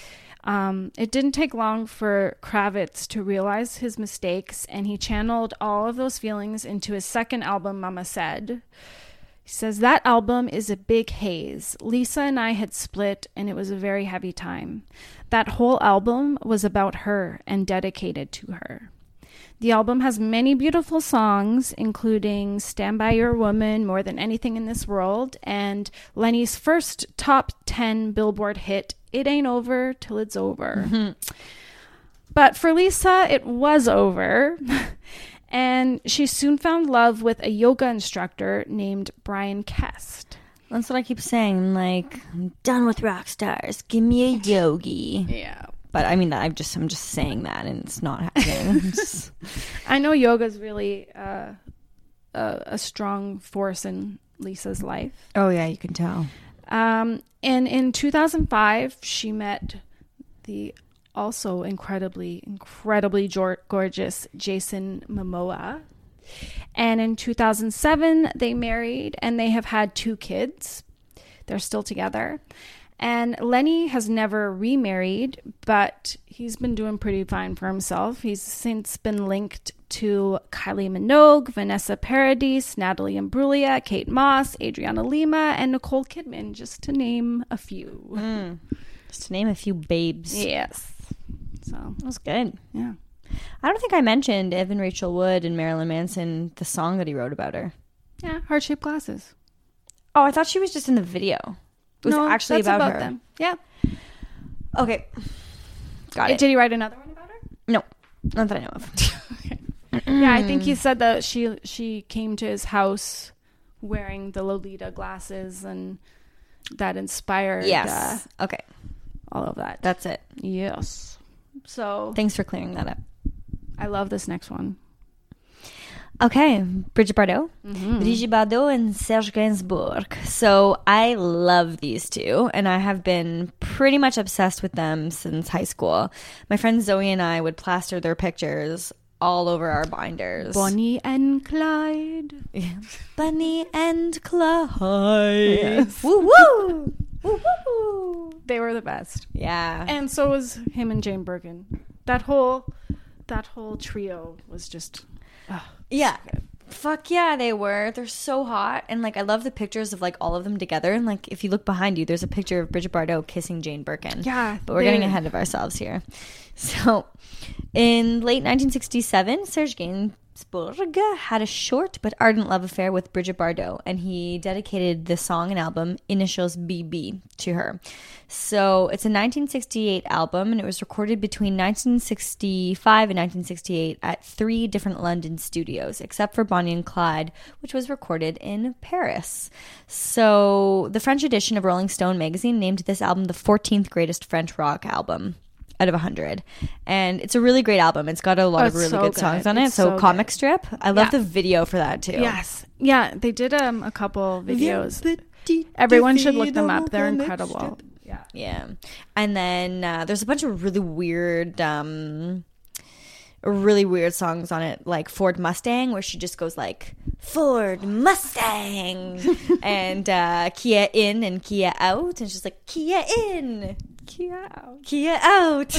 It didn't take long for Kravitz to realize his mistakes, and he channeled all of those feelings into his second album, Mama Said. He says, that album is a big haze. Lisa and I had split, and it was a very heavy time. That whole album was about her and dedicated to her. The album has many beautiful songs, including Stand By Your Woman, More Than Anything in This World, and Lenny's first top 10 Billboard hit, It Ain't Over Till It's Over. Mm-hmm. But for Lisa, it was over. And she soon found love with a yoga instructor named Brian Kest. That's what I keep saying. Like, I'm done with rock stars. Give me a yogi. Yeah. But I mean, I'm just saying that, and it's not happening. I know yoga is really a strong force in Lisa's life. Oh yeah, you can tell. And in 2005, she met the also incredibly gorgeous Jason Momoa. And in 2007, they married, and they have had 2 kids. They're still together. And Lenny has never remarried, but he's been doing pretty fine for himself. He's since been linked to Kylie Minogue, Vanessa Paradis, Natalie Imbruglia, Kate Moss, Adriana Lima, and Nicole Kidman, just to name a few. Just to name a few babes. Yes. So that was good. Yeah. I don't think I mentioned Evan Rachel Wood and Marilyn Manson, the song that he wrote about her. Yeah, Heart-Shaped Glasses. Oh, I thought she was just in the video. It was actually about her. Them. Yeah. Okay. Got it. Did he write another one about her? No. Not that I know of. Okay. Yeah, I think he said that she came to his house wearing the Lolita glasses, and that inspired okay. all of that. That's it. Yes. So thanks for clearing that up. I love this next one. Okay, Brigitte Bardot. Mm-hmm. Brigitte Bardot and Serge Gainsbourg. So I love these two, and I have been pretty much obsessed with them since high school. My friend Zoe and I would plaster their pictures all over our binders. Bonnie and Clyde. Yeah. Bonnie and Clyde. Yes. Woo woo! Woo woo! They were the best. Yeah. And so was him and Jane Birkin. That whole trio was just... yeah. Fuck yeah, they were. They're so hot. And like I love the pictures of like all of them together. And like if you look behind you, there's a picture of Brigitte Bardot kissing Jane Birkin. Yeah. But we're getting ahead of ourselves here. So in late 1967, Serge Gainsbourg had a short but ardent love affair with Brigitte Bardot, and he dedicated the song and album Initials BB to her. So it's a 1968 album, and it was recorded between 1965 and 1968 at 3 different London studios, except for Bonnie and Clyde, which was recorded in Paris. So the French edition of Rolling Stone magazine named this album the 14th greatest French rock album out of 100. And it's a really great album. It's got a lot of really good songs on it. So Comic good. Strip. I love the video for that too. Yes. Yeah, they did a couple videos. Everyone should look them up. They're incredible. Yeah. Yeah. And then there's a bunch of really weird songs on it, like Ford Mustang, where she just goes like Ford Mustang and Kia in and Kia out, and she's like Kia in, Kia out, Kia out.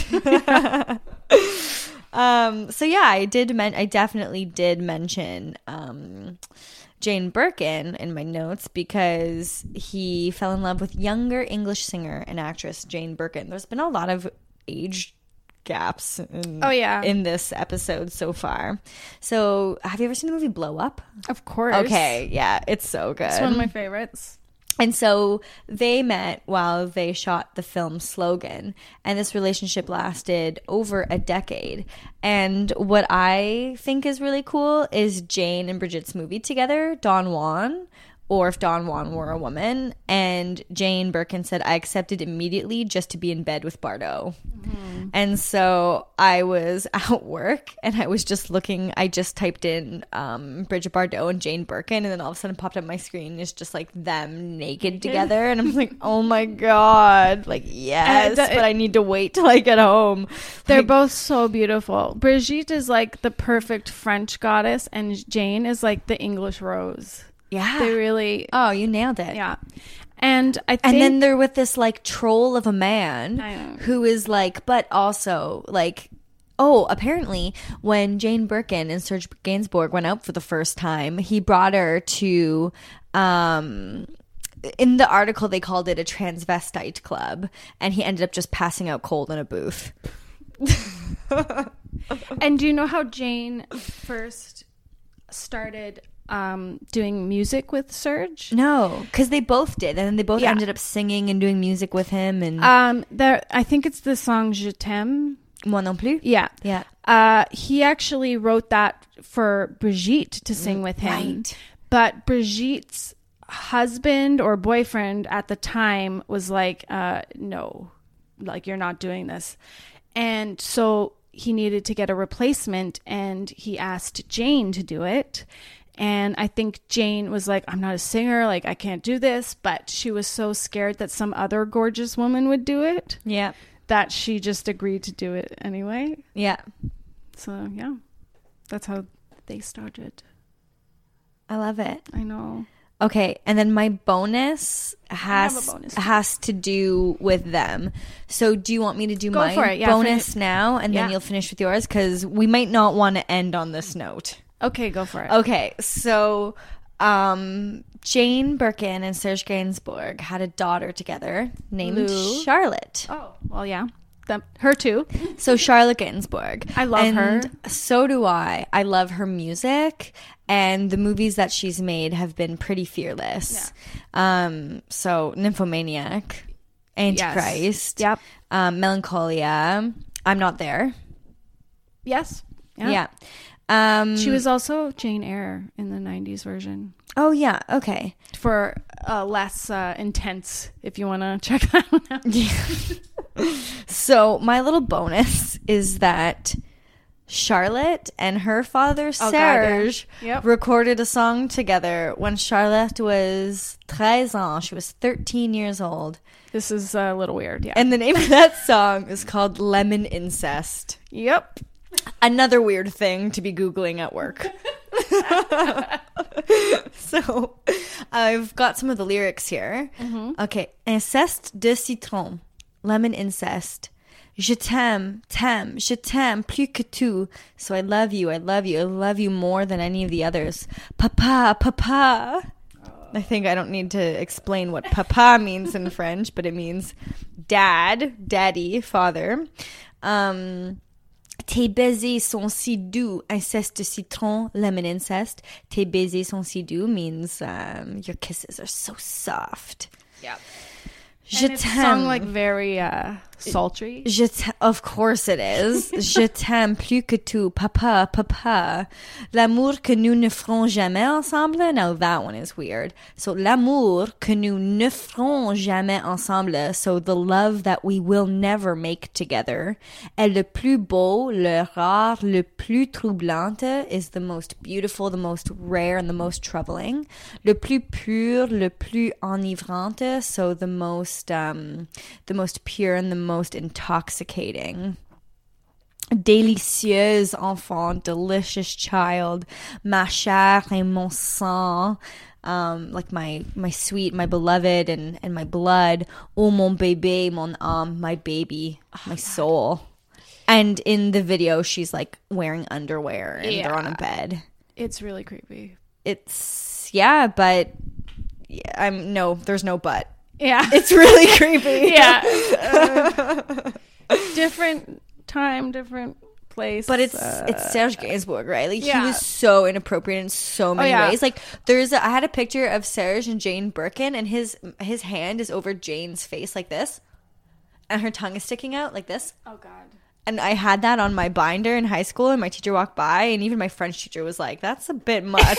So yeah, I definitely did mention Jane Birkin in my notes because he fell in love with younger English singer and actress Jane Birkin. There's been a lot of age gaps in this episode so far. So have you ever seen the movie Blow Up? Of course. Okay, yeah, it's so good. It's one of my favorites. And so they met while they shot the film Slogan, and this relationship lasted over a decade. And what I think is really cool is Jane and Bridget's movie together, Don Juan, or If Don Juan Were a Woman. And Jane Birkin said, I accepted immediately just to be in bed with Bardot. Mm-hmm. And so I was at work and I was just looking, I just typed in Bridget Bardot and Jane Birkin, and then all of a sudden popped up my screen. It's just like them naked together. And I'm like, oh my God. Like, yes, but I need to wait till I get home. They're both so beautiful. Brigitte is like the perfect French goddess, and Jane is like the English rose. Yeah. They really... Oh, you nailed it. Yeah. And I think... And then they're with this, like, troll of a man who is, like... But also, like... Oh, apparently, when Jane Birkin and Serge Gainsbourg went out for the first time, he brought her to... in the article, they called it a transvestite club. And he ended up just passing out cold in a booth. And do you know how Jane first started... doing music with Serge? No, because they both did, and then they both ended up singing and doing music with him. And I think it's the song "Je t'aime." Moi non plus. Yeah. He actually wrote that for Brigitte to sing with him, right. But Brigitte's husband or boyfriend at the time was like, "No, like you're not doing this," and so he needed to get a replacement, and he asked Jane to do it. And I think Jane was like, I'm not a singer, like I can't do this. But she was so scared that some other gorgeous woman would do it. Yeah. That she just agreed to do it anyway. Yeah. So, yeah. That's how they started. I love it. I know. Okay. And then my bonus has to do with them. So do you want me to do my bonus now? And then you'll finish with yours? Because we might not want to end on this note. Okay, go for it. Okay, so Jane Birkin and Serge Gainsbourg had a daughter together named Charlotte. Oh, well, yeah. Her too. So Charlotte Gainsbourg. I love her. So do I. I love her music, and the movies that she's made have been pretty fearless. Yeah. So Nymphomaniac, Antichrist, yes. Yep. Melancholia, I'm Not There. Yes. Yeah. She was also Jane Eyre in the 90s version. Oh, yeah. Okay. For less intense, if you want to check that one out. Yeah. So my little bonus is that Charlotte and her father, Serge, recorded a song together when Charlotte was 13 ans. She was 13 years old. This is a little weird, yeah. And the name of that song is called Lemon Incest. Yep. Another weird thing to be Googling at work. So, I've got some of the lyrics here. Mm-hmm. Okay. Inceste de citron. Lemon incest. Je t'aime, je t'aime plus que tout. So I love you, I love you, I love you more than any of the others. Papa, papa. I think I don't need to explain what papa means in French, but it means dad, daddy, father. Tes baisers sont si doux, inceste citron, lemon incest. Tes baisers sont si doux means your kisses are so soft. Yeah. Je and it's sung like very sultry. Of course it is. Je t'aime plus que tout, papa, papa. L'amour que nous ne ferons jamais ensemble. Now that one is weird. So l'amour que nous ne ferons jamais ensemble. So the love that we will never make together. Est le plus beau, le rare, le plus troublante is the most beautiful, the most rare, and the most troubling. Le plus pur, le plus enivrante. So the most pure and the most intoxicating. Délicieuse enfant, delicious child, ma chair et mon sang, like my sweet, my beloved, and my blood. Oh mon bébé, mon âme, my baby, my soul. And in the video, she's like wearing underwear and they're on a bed. It's really creepy. it's but there's no but. Yeah. It's really creepy. Yeah. Different time, different place. But it's Serge Gainsbourg, right? Like, yeah. he was so inappropriate in so many ways. Like, I had a picture of Serge and Jane Birkin, and his hand is over Jane's face like this, and her tongue is sticking out like this. Oh, God. And I had that on my binder in high school, and my teacher walked by, and even my French teacher was like, "That's a bit much,"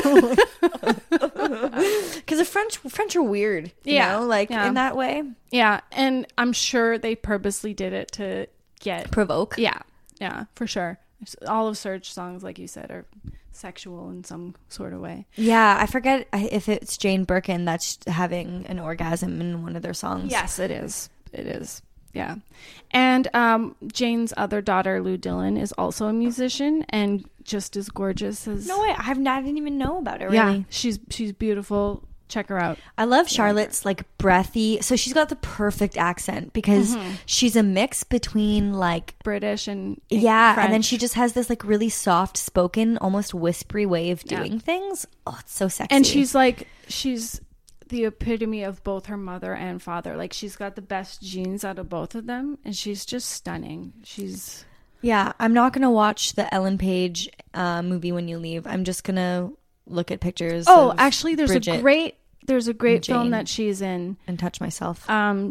because the French are weird, you know, like in that way. Yeah, and I'm sure they purposely did it to provoke. Yeah, for sure. All of Serge's songs, like you said, are sexual in some sort of way. Yeah, I forget if it's Jane Birkin that's having an orgasm in one of their songs. Yes, it is. It is. Yeah. And Jane's other daughter, Lou Dillon, is also a musician and just as gorgeous as... No way. I didn't even know about her, really. Yeah, she's beautiful. Check her out. I love Charlotte's, like, breathy... So she's got the perfect accent because she's a mix between, like... British and French. And then she just has this, like, really soft-spoken, almost whispery way of doing things. Oh, it's so sexy. And she's the epitome of both her mother and father. Like, she's got the best genes out of both of them, and she's just stunning. Yeah, I'm not gonna watch the Ellen Page movie When You Leave. I'm just gonna look at pictures. Oh, actually, there's Bridget a great film that she's in, and touch myself.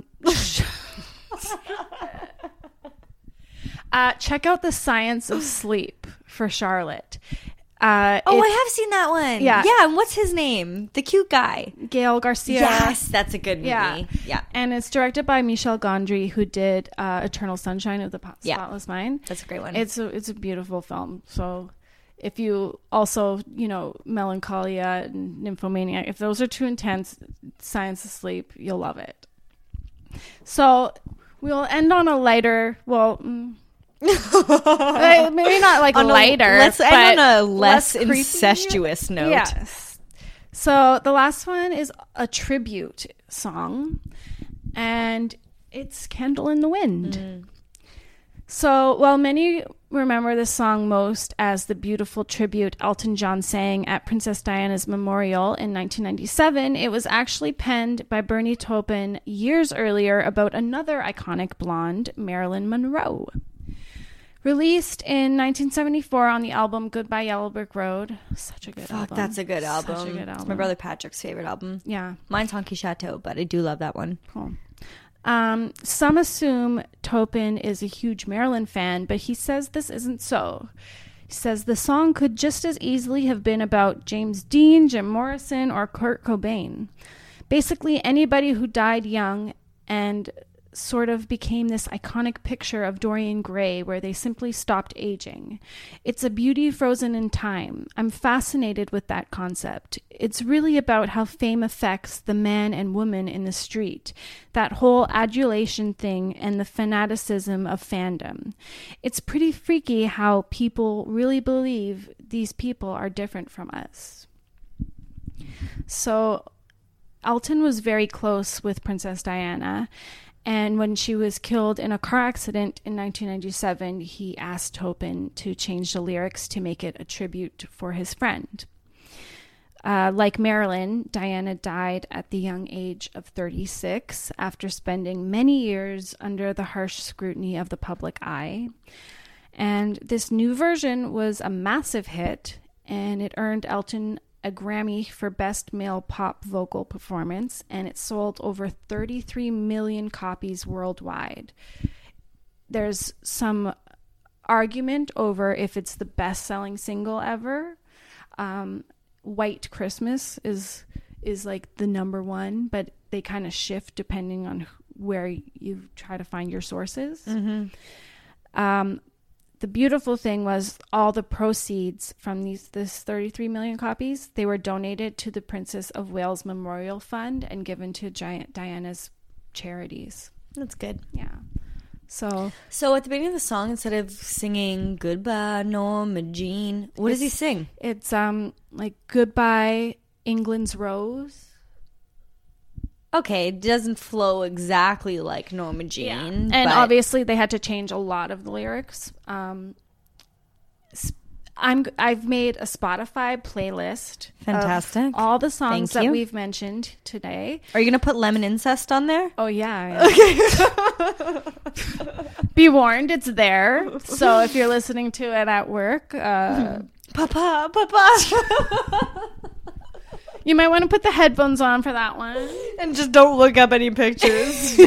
Check out The Science of Sleep for Charlotte. I have seen that one. Yeah. And what's his name? The cute guy. Gael Garcia. Yes, that's a good movie. Yeah. And it's directed by Michel Gondry, who did Eternal Sunshine of the Spotless Mind. That's a great one. It's a beautiful film. So if you also, Melancholia and Nymphomaniac, if those are too intense, Science of Sleep, you'll love it. So we'll end on a lighter, maybe not like lighter. Let's end on a less incestuous note. Yes. So the last one is a tribute song, and it's Candle in the Wind. So while many remember this song most as the beautiful tribute Elton John sang at Princess Diana's memorial in 1997, it was actually penned by Bernie Taupin years earlier about another iconic blonde, Marilyn Monroe. Released in 1974 on the album Goodbye Yellow Brick Road. Such a good album. That's a good album. Such a good album. It's my brother Patrick's favorite album. Yeah. Mine's Honky Chateau, but I do love that one. Cool. Some assume Taupin is a huge Marilyn fan, but he says this isn't so. He says the song could just as easily have been about James Dean, Jim Morrison, or Kurt Cobain. Basically anybody who died young and sort of became this iconic picture of Dorian Gray where they simply stopped aging. It's a beauty frozen in time. I'm fascinated with that concept. It's really about how fame affects the man and woman in the street, that whole adulation thing and the fanaticism of fandom. It's pretty freaky how people really believe these people are different from us. So Elton was very close with Princess Diana, and when she was killed in a car accident in 1997, he asked Taupin to change the lyrics to make it a tribute for his friend. Like Marilyn, Diana died at the young age of 36 after spending many years under the harsh scrutiny of the public eye. And this new version was a massive hit, and it earned Elton a Grammy for Best Male Pop Vocal Performance, and it sold over 33 million copies worldwide. There's some argument over if it's the best-selling single ever. White Christmas is like the number one, but they kind of shift depending on where you try to find your sources. The beautiful thing was all the proceeds from this 33 million copies, they were donated to the Princess of Wales Memorial Fund and given to Diana's charities. That's good. Yeah. So at the beginning of the song, instead of singing Goodbye Norma Jean, what does he sing? It's like Goodbye England's Rose. Okay, it doesn't flow exactly like Norma Jean. Yeah. And obviously they had to change a lot of the lyrics. I've made a Spotify playlist. Fantastic. Of all the songs Thank that you. we've mentioned today. Are you going to put Lemon Incest on there? Oh, yeah. Okay. Be warned, it's there. So if you're listening to it at work, Papa. you might want to put the headphones on for that one. And just don't look up any pictures.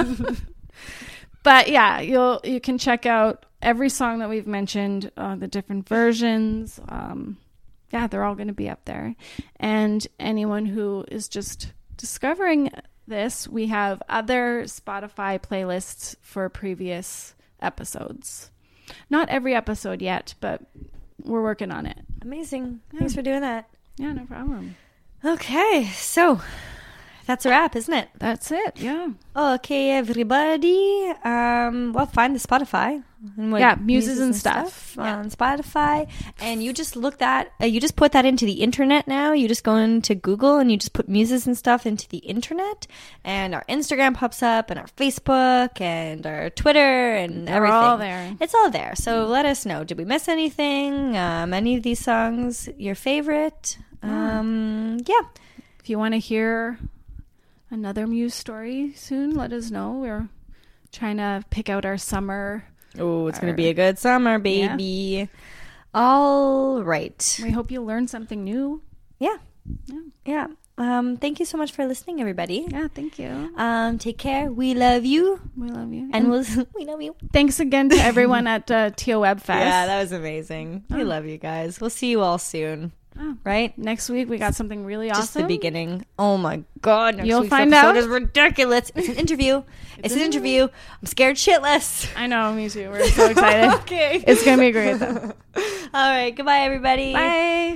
But yeah, you can check out every song that we've mentioned, the different versions. Yeah, they're all going to be up there. And anyone who is just discovering this, we have other Spotify playlists for previous episodes. Not every episode yet, but we're working on it. Amazing. Thanks for doing that. Yeah, no problem. Okay, so that's a wrap, isn't it? That's it. Yeah. Okay, everybody. Well, find the Spotify. And Muses and stuff. On Spotify, and you just look that. You just put that into the internet now. You just go into Google and you just put Muses and stuff into the internet, and our Instagram pops up, and our Facebook, and our Twitter, and They're everything. all there. It's all there. So let us know. Did we miss anything? Any of these songs your favorite? Yeah. If you want to hear another Muse story soon, let us know. We're trying to pick out our summer. Oh, it's going to be a good summer, baby. Yeah. All right. We hope you learned something new. Yeah. Thank you so much for listening, everybody. Yeah, thank you. Take care. We love you. We love you. And we love you. Thanks again to everyone at TO Web Fest. Yeah, that was amazing. We love you guys. We'll see you all soon. Oh. Right? Next week, we got something really awesome. Just the beginning. Oh, my God. Next You'll week's find episode out. is ridiculous. It's an interview. It's an interview. I'm scared shitless. I know, me too. We're so excited. Okay. It's going to be great, though. All right. Goodbye, everybody. Bye.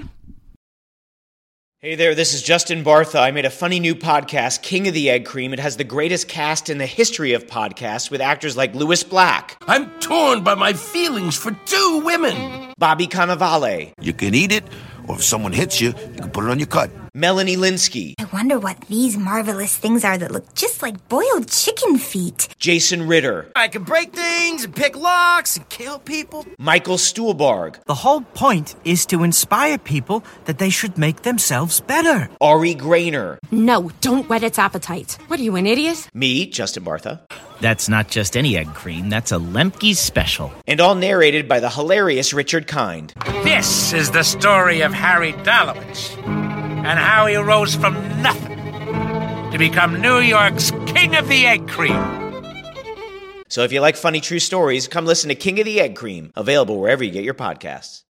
Hey there, this is Justin Bartha. I made a funny new podcast, King of the Egg Cream. It has the greatest cast in the history of podcasts with actors like Louis Black, I'm torn by my feelings for two women. Bobby Cannavale, You can eat it, or if someone hits you, you can put it on your cut. Melanie Linsky, I wonder what these marvelous things are that look just like boiled chicken feet. Jason Ritter, I can break things and pick locks and kill people. Michael Stuhlbarg, The whole point is to inspire people that they should make themselves better. Ari Grainer, No, don't whet its appetite. What are you, an idiot? me, Justin Bartha, That's not just any egg cream, that's a Lemke's special. and all narrated by the hilarious Richard Kind. This is the story of Harry Dalowitz and how he rose from nothing to become New York's King of the Egg Cream. So if you like funny true stories, come listen to King of the Egg Cream, available wherever you get your podcasts.